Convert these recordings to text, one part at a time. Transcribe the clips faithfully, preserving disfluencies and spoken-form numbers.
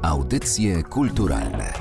Audycje kulturalne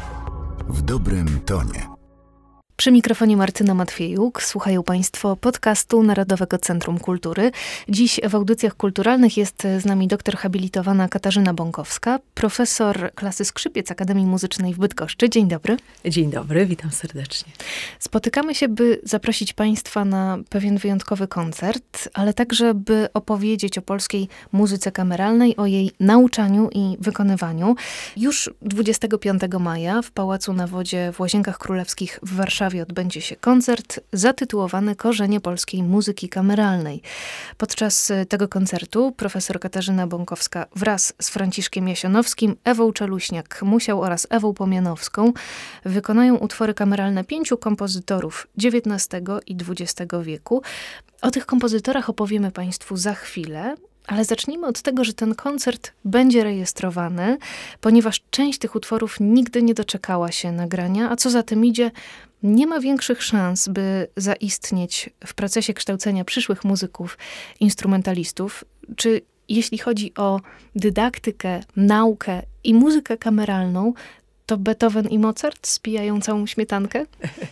w dobrym tonie. Przy mikrofonie Martyna Matwiejuk. Słuchają Państwo podcastu Narodowego Centrum Kultury. Dziś w audycjach kulturalnych jest z nami doktor habilitowana Katarzyna Bąkowska, profesor klasy skrzypiec Akademii Muzycznej w Bydgoszczy. Dzień dobry. Dzień dobry, witam serdecznie. Spotykamy się, by zaprosić Państwa na pewien wyjątkowy koncert, ale także, by opowiedzieć o polskiej muzyce kameralnej, o jej nauczaniu i wykonywaniu. Już dwudziestego piątego maja w Pałacu na Wodzie w Łazienkach Królewskich w Warszawie odbędzie się koncert zatytułowany Korzenie polskiej muzyki kameralnej. Podczas tego koncertu profesor Katarzyna Bąkowska wraz z Franciszkiem Jasionowskim, Ewą Czeluśniak-Musiał oraz Ewą Pomianowską wykonają utwory kameralne pięciu kompozytorów dziewiętnastego i dwudziestego wieku. O tych kompozytorach opowiemy Państwu za chwilę. Ale zacznijmy od tego, że ten koncert będzie rejestrowany, ponieważ część tych utworów nigdy nie doczekała się nagrania, a co za tym idzie, nie ma większych szans, by zaistnieć w procesie kształcenia przyszłych muzyków, instrumentalistów. Czy jeśli chodzi o dydaktykę, naukę i muzykę kameralną, to Beethoven i Mozart spijają całą śmietankę?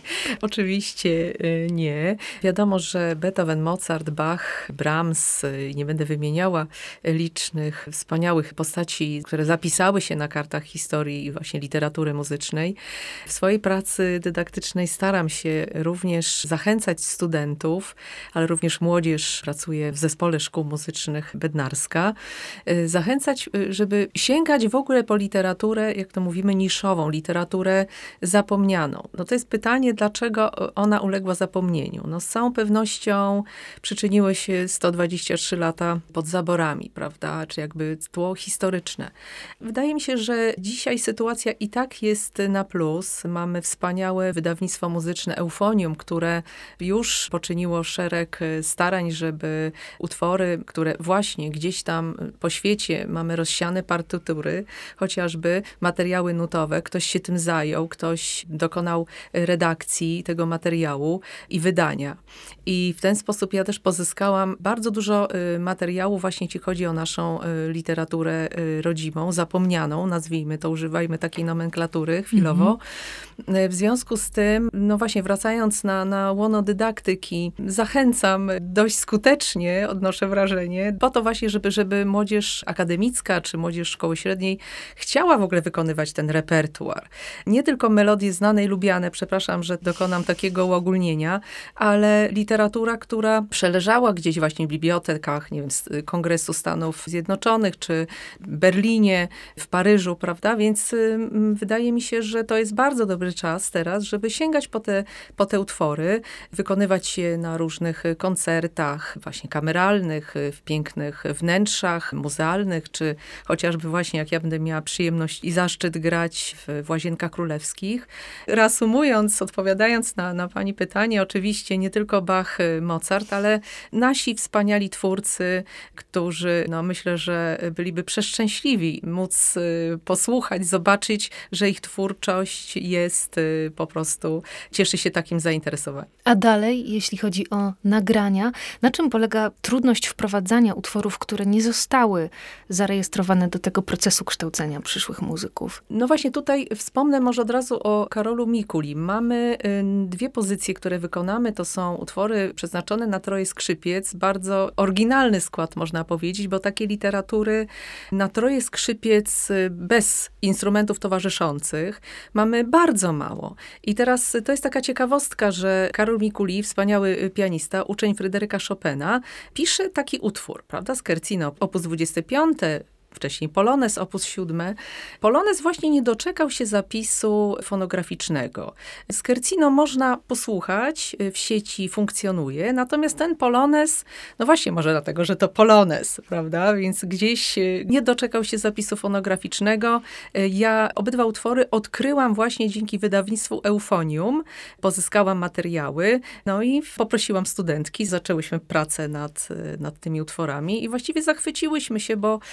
Oczywiście nie. Wiadomo, że Beethoven, Mozart, Bach, Brahms, nie będę wymieniała licznych, wspaniałych postaci, które zapisały się na kartach historii i właśnie literatury muzycznej. W swojej pracy dydaktycznej staram się również zachęcać studentów, ale również młodzież, pracuję w Zespole Szkół Muzycznych Bednarska, zachęcać, żeby sięgać w ogóle po literaturę, jak to mówimy, niszową, literaturę zapomnianą. No to jest pytanie, dlaczego ona uległa zapomnieniu. No z całą pewnością przyczyniły się sto dwadzieścia trzy lata pod zaborami, prawda, czy jakby tło historyczne. Wydaje mi się, że dzisiaj sytuacja i tak jest na plus. Mamy wspaniałe wydawnictwo muzyczne Eufonium, które już poczyniło szereg starań, żeby utwory, które właśnie gdzieś tam po świecie mamy rozsiane partytury, chociażby materiały nutowe, ktoś się tym zajął, ktoś dokonał redakcji tego materiału i wydania. I w ten sposób ja też pozyskałam bardzo dużo materiału, właśnie jeśli chodzi o naszą literaturę rodzimą, zapomnianą, nazwijmy to, używajmy takiej nomenklatury chwilowo. Mm-hmm. W związku z tym, no właśnie wracając na, na łono dydaktyki, zachęcam dość skutecznie, odnoszę wrażenie, po to właśnie, żeby, żeby młodzież akademicka, czy młodzież szkoły średniej chciała w ogóle wykonywać ten repertuar. Nie tylko melodie znane i lubiane, przepraszam, że dokonam takiego uogólnienia, ale literatura, która przeleżała gdzieś właśnie w bibliotekach, nie wiem, z Kongresu Stanów Zjednoczonych, czy w Berlinie, w Paryżu, prawda? Więc y, wydaje mi się, że to jest bardzo dobry czas teraz, żeby sięgać po te, po te utwory, wykonywać je na różnych koncertach, właśnie kameralnych, w pięknych wnętrzach muzealnych, czy chociażby właśnie, jak ja będę miała przyjemność i zaszczyt grać w, w Łazienkach Królewskich. Reasumując, odpowiadając na, na pani pytanie, oczywiście nie tylko Bach, Mozart, ale nasi wspaniali twórcy, którzy, no myślę, że byliby przeszczęśliwi móc y, posłuchać, zobaczyć, że ich twórczość jest y, po prostu, cieszy się takim zainteresowaniem. A dalej, jeśli chodzi o nagrania, na czym polega trudność wprowadzania utworów, które nie zostały zarejestrowane do tego procesu kształcenia przyszłych muzyków? No właśnie tutaj wspomnę może od razu o Karolu Mikuli. Mamy y, dwie pozycje, które wykonamy. To są utwory przeznaczone na troje skrzypiec. Bardzo oryginalny skład, można powiedzieć, bo takiej literatury na troje skrzypiec y, bez instrumentów towarzyszących mamy bardzo mało. I teraz to jest taka ciekawostka, że Karol Mikuli, wspaniały pianista, uczeń Fryderyka Chopina, pisze taki utwór, prawda? Scherzo, opus dwudziesty piąty, wcześniej Polonez, opus siódmy. Polonez właśnie nie doczekał się zapisu fonograficznego. Scherzo można posłuchać, w sieci funkcjonuje, natomiast ten Polonez, no właśnie może dlatego, że to Polonez, prawda? Więc gdzieś nie doczekał się zapisu fonograficznego. Ja obydwa utwory odkryłam właśnie dzięki wydawnictwu Eufonium. Pozyskałam materiały, no i poprosiłam studentki, zaczęłyśmy pracę nad, nad tymi utworami i właściwie zachwyciłyśmy się, bo, bo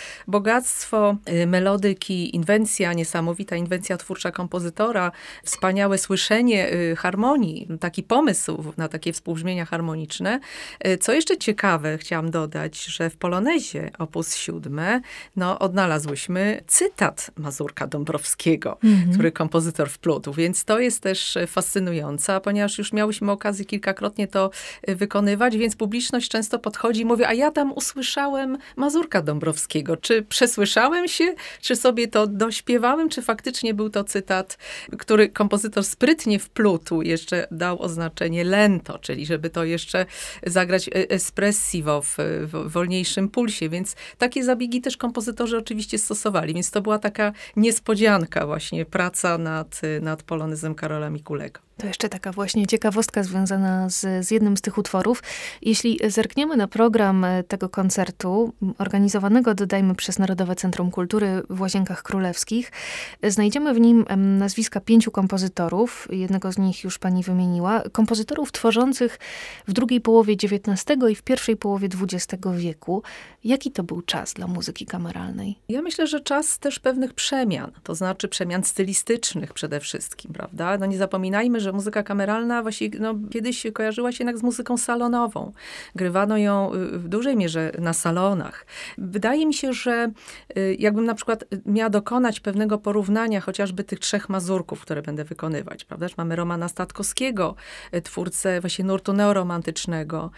bogactwo melodyki, inwencja, niesamowita inwencja twórcza kompozytora, wspaniałe słyszenie harmonii, taki pomysł na takie współbrzmienia harmoniczne. Co jeszcze ciekawe, chciałam dodać, że w Polonezie opus siódme, no, odnalazłyśmy cytat Mazurka Dąbrowskiego, mhm. który kompozytor wplótł, więc to jest też fascynujące, ponieważ już miałyśmy okazję kilkakrotnie to wykonywać, więc publiczność często podchodzi i mówi, a ja tam usłyszałem Mazurka Dąbrowskiego. Czy przesłyszałem się, czy sobie to dośpiewałem, czy faktycznie był to cytat, który kompozytor sprytnie wplótł, jeszcze dał oznaczenie lento, czyli żeby to jeszcze zagrać espressivo w, w wolniejszym pulsie, więc takie zabiegi też kompozytorzy oczywiście stosowali, więc to była taka niespodzianka właśnie, praca nad, nad polonezem Karola Mikulego. To jeszcze taka właśnie ciekawostka związana z, z jednym z tych utworów. Jeśli zerkniemy na program tego koncertu, organizowanego, dodajmy, przez Narodowe Centrum Kultury w Łazienkach Królewskich, znajdziemy w nim nazwiska pięciu kompozytorów. Jednego z nich już pani wymieniła. Kompozytorów tworzących w drugiej połowie dziewiętnastego i w pierwszej połowie dwudziestego wieku. Jaki to był czas dla muzyki kameralnej? Ja myślę, że czas też pewnych przemian. To znaczy przemian stylistycznych przede wszystkim, prawda? No nie zapominajmy, że że muzyka kameralna właśnie no, kiedyś kojarzyła się jednak z muzyką salonową. Grywano ją w dużej mierze na salonach. Wydaje mi się, że jakbym na przykład miała dokonać pewnego porównania chociażby tych trzech mazurków, które będę wykonywać, prawda? Mamy Romana Statkowskiego, twórcę właśnie nurtu neoromantycznego,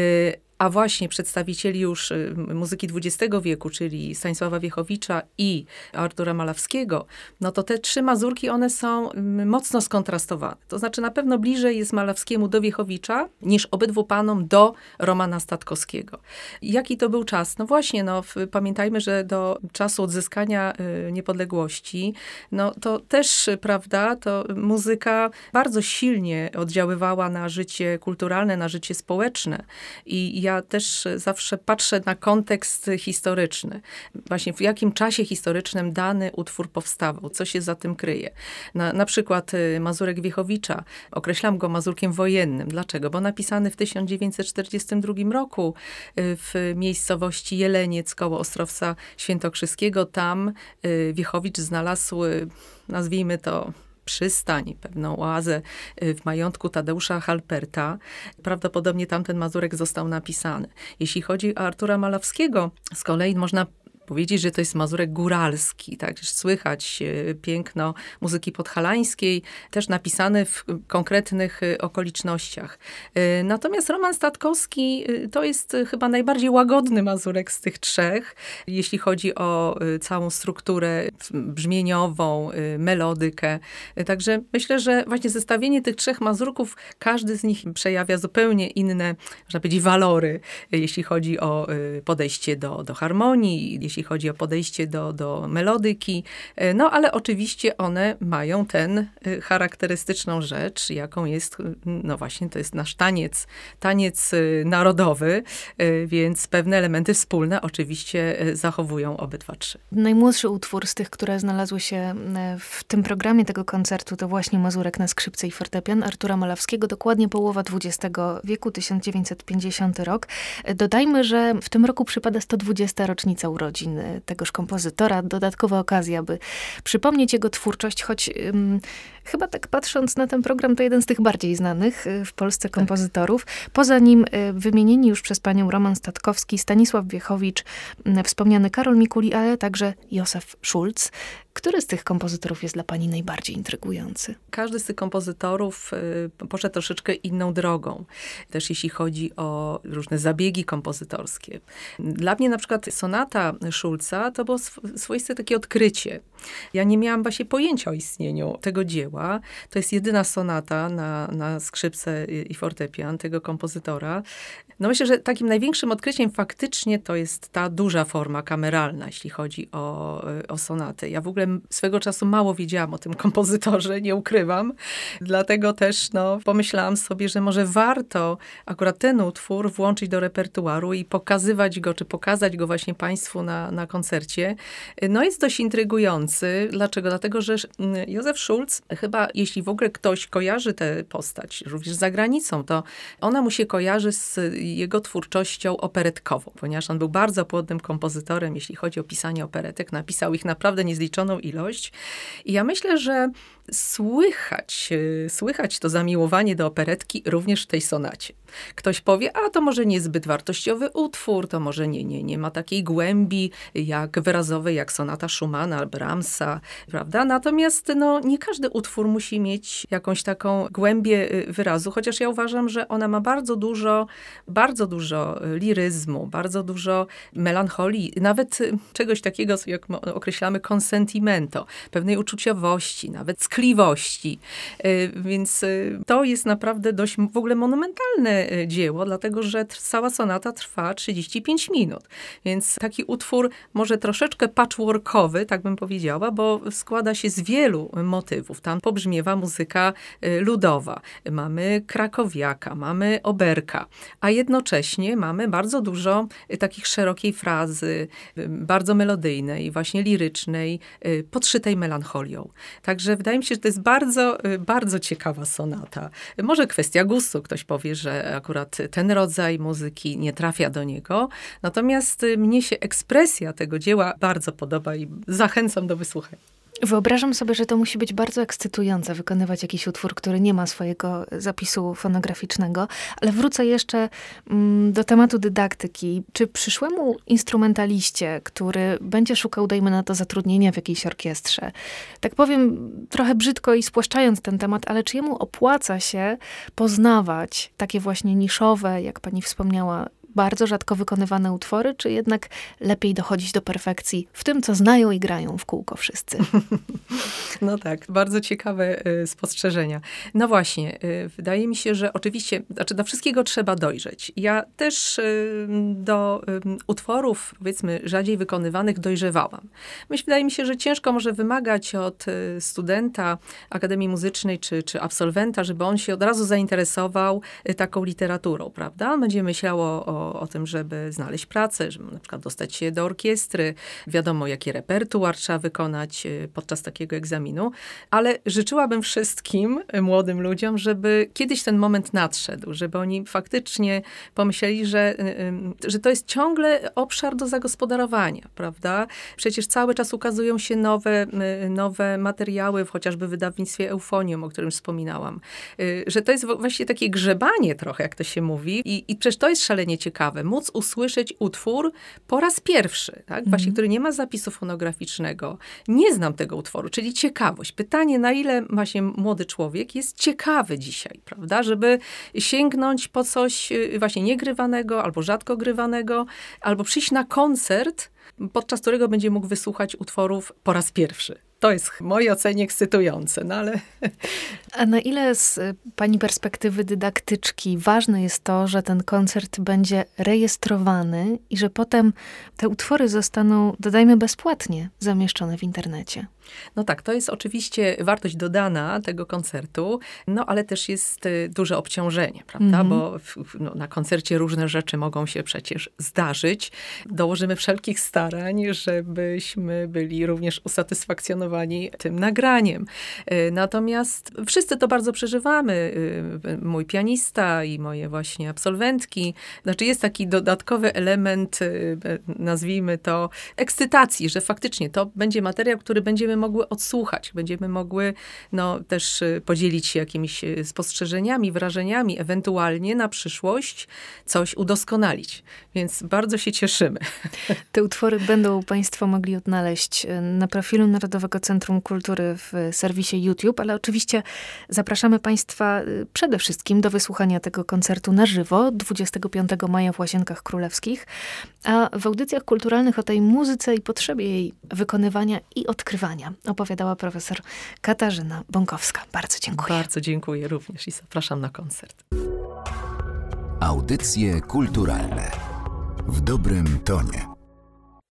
a właśnie przedstawicieli już muzyki dwudziestego wieku, czyli Stanisława Wiechowicza i Artura Malawskiego, no to te trzy mazurki, one są mocno skontrastowane. To znaczy na pewno bliżej jest Malawskiemu do Wiechowicza, niż obydwu panom do Romana Statkowskiego. Jaki to był czas? No właśnie, no pamiętajmy, że do czasu odzyskania y, niepodległości, no to też, prawda, to muzyka bardzo silnie oddziaływała na życie kulturalne, na życie społeczne. I ja też zawsze patrzę na kontekst historyczny. Właśnie w jakim czasie historycznym dany utwór powstawał, co się za tym kryje. Na, na przykład Mazurek Wiechowicza, określam go mazurkiem wojennym. Dlaczego? Bo napisany w tysiąc dziewięćset czterdziestym drugim roku w miejscowości Jeleniec koło Ostrowca Świętokrzyskiego. Tam Wiechowicz znalazł, nazwijmy to, przystań, pewną oazę w majątku Tadeusza Halperta. Prawdopodobnie tamten mazurek został napisany. Jeśli chodzi o Artura Malawskiego, z kolei można powiedzieć, że to jest mazurek góralski, tak? Słychać piękno muzyki podhalańskiej, też napisany w konkretnych okolicznościach. Natomiast Roman Statkowski to jest chyba najbardziej łagodny mazurek z tych trzech, jeśli chodzi o całą strukturę brzmieniową, melodykę. Także myślę, że właśnie zestawienie tych trzech mazurków, każdy z nich przejawia zupełnie inne, można powiedzieć, walory, jeśli chodzi o podejście do, do harmonii, jeśli chodzi o podejście do, do melodyki. No ale oczywiście one mają tę charakterystyczną rzecz, jaką jest, no właśnie, to jest nasz taniec, taniec narodowy, więc pewne elementy wspólne oczywiście zachowują obydwa trzy. Najmłodszy utwór z tych, które znalazły się w tym programie tego koncertu, to właśnie Mazurek na skrzypce i fortepian Artura Malawskiego, dokładnie połowa dwudziestego wieku, tysiąc dziewięćset pięćdziesiąty rok. Dodajmy, że w tym roku przypada sto dwudziesta rocznica urodzin tegoż kompozytora. Dodatkowa okazja, by przypomnieć jego twórczość, choć um, chyba tak patrząc na ten program, to jeden z tych bardziej znanych w Polsce kompozytorów. Poza nim wymienieni już przez panią Roman Statkowski, Stanisław Wiechowicz, wspomniany Karol Mikuli, ale także Józef Schulz. Który z tych kompozytorów jest dla pani najbardziej intrygujący? Każdy z tych kompozytorów y, poszedł troszeczkę inną drogą. Też jeśli chodzi o różne zabiegi kompozytorskie. Dla mnie na przykład sonata Schulza to było sw- swoiste takie odkrycie. Ja nie miałam właśnie pojęcia o istnieniu tego dzieła. To jest jedyna sonata na, na skrzypce i fortepian tego kompozytora. No myślę, że takim największym odkryciem faktycznie to jest ta duża forma kameralna, jeśli chodzi o, o sonatę. Ja w ogóle swego czasu mało wiedziałam o tym kompozytorze, nie ukrywam. Dlatego też no, pomyślałam sobie, że może warto akurat ten utwór włączyć do repertuaru i pokazywać go, czy pokazać go właśnie państwu na, na koncercie. No jest dość intrygujący. imponujący. Dlaczego? Dlatego, że Józef Schulz, chyba jeśli w ogóle ktoś kojarzy tę postać, również za granicą, to ona mu się kojarzy z jego twórczością operetkową, ponieważ on był bardzo płodnym kompozytorem, jeśli chodzi o pisanie operetek. Napisał ich naprawdę niezliczoną ilość. I ja myślę, że słychać, słychać to zamiłowanie do operetki również w tej sonacie. Ktoś powie, a to może niezbyt wartościowy utwór, to może nie, nie, nie ma takiej głębi jak wyrazowej, jak sonata Schumana, Brahmsa, prawda? Natomiast no, nie każdy utwór musi mieć jakąś taką głębię wyrazu, chociaż ja uważam, że ona ma bardzo dużo, bardzo dużo liryzmu, bardzo dużo melancholii, nawet czegoś takiego, jak określamy consentimento, pewnej uczuciowości, nawet skliwości. Więc to jest naprawdę dość w ogóle monumentalne dzieło, dlatego że cała sonata trwa trzydzieści pięć minut. Więc taki utwór może troszeczkę patchworkowy, tak bym powiedziała, bo składa się z wielu motywów. Tam pobrzmiewa muzyka ludowa. Mamy krakowiaka, mamy oberka, a jednocześnie mamy bardzo dużo takich szerokiej frazy, bardzo melodyjnej, właśnie lirycznej, podszytej melancholią. Także wydaje mi się, że to jest bardzo, bardzo ciekawa sonata. Może kwestia gustu. Ktoś powie, że akurat ten rodzaj muzyki nie trafia do niego. Natomiast mnie się ekspresja tego dzieła bardzo podoba i zachęcam do wysłuchania. Wyobrażam sobie, że to musi być bardzo ekscytujące wykonywać jakiś utwór, który nie ma swojego zapisu fonograficznego. Ale wrócę jeszcze mm, do tematu dydaktyki. Czy przyszłemu instrumentaliście, który będzie szukał, dajmy na to, zatrudnienia w jakiejś orkiestrze, tak powiem trochę brzydko i spłaszczając ten temat, ale czy jemu opłaca się poznawać takie właśnie niszowe, jak pani wspomniała, bardzo rzadko wykonywane utwory, czy jednak lepiej dochodzić do perfekcji w tym, co znają i grają w kółko wszyscy? No tak, bardzo ciekawe y, spostrzeżenia. No właśnie, y, wydaje mi się, że oczywiście, znaczy do wszystkiego trzeba dojrzeć. Ja też y, do y, utworów, powiedzmy, rzadziej wykonywanych dojrzewałam. Myślę, wydaje mi się, że ciężko może wymagać od y, studenta Akademii Muzycznej czy, czy absolwenta, żeby on się od razu zainteresował y, taką literaturą, prawda? On będzie myślał o, o O, o tym, żeby znaleźć pracę, żeby na przykład dostać się do orkiestry. Wiadomo, jaki repertuar trzeba wykonać podczas takiego egzaminu. Ale życzyłabym wszystkim młodym ludziom, żeby kiedyś ten moment nadszedł, żeby oni faktycznie pomyśleli, że, że to jest ciągle obszar do zagospodarowania, prawda? Przecież cały czas ukazują się nowe, nowe materiały, chociażby w wydawnictwie Eufonium, o którym wspominałam. Że to jest właśnie takie grzebanie trochę, jak to się mówi. I, i przecież to jest szalenie ciekawe. Ciekawe, móc usłyszeć utwór po raz pierwszy, tak? Mm. Właśnie, który nie ma zapisu fonograficznego. Nie znam tego utworu, czyli ciekawość. Pytanie, na ile właśnie młody człowiek jest ciekawy dzisiaj, prawda? Żeby sięgnąć po coś właśnie niegrywanego, albo rzadko grywanego, albo przyjść na koncert, podczas którego będzie mógł wysłuchać utworów po raz pierwszy. To jest w mojej ocenie ekscytujące, no ale... A na ile z pani perspektywy dydaktyczki ważne jest to, że ten koncert będzie rejestrowany i że potem te utwory zostaną, dodajmy, bezpłatnie zamieszczone w internecie? No tak, to jest oczywiście wartość dodana tego koncertu, no ale też jest duże obciążenie, prawda? Mm-hmm. Bo w, no, na koncercie różne rzeczy mogą się przecież zdarzyć. Dołożymy wszelkich starań, żebyśmy byli również usatysfakcjonowani tym nagraniem. Natomiast wszyscy to bardzo przeżywamy. Mój pianista i moje właśnie absolwentki. Znaczy jest taki dodatkowy element, nazwijmy to, ekscytacji, że faktycznie to będzie materiał, który będziemy mogły odsłuchać. Będziemy mogły no, też podzielić się jakimiś spostrzeżeniami, wrażeniami, ewentualnie na przyszłość coś udoskonalić. Więc bardzo się cieszymy. Te utwory będą państwo mogli odnaleźć na profilu Narodowego Centrum Kultury w serwisie YouTube, ale oczywiście zapraszamy państwa przede wszystkim do wysłuchania tego koncertu na żywo dwudziestego piątego maja w Łazienkach Królewskich, a w audycjach kulturalnych o tej muzyce i potrzebie jej wykonywania i odkrywania opowiadała profesor Katarzyna Bąkowska. Bardzo dziękuję. Bardzo dziękuję również i zapraszam na koncert. Audycje kulturalne w dobrym tonie.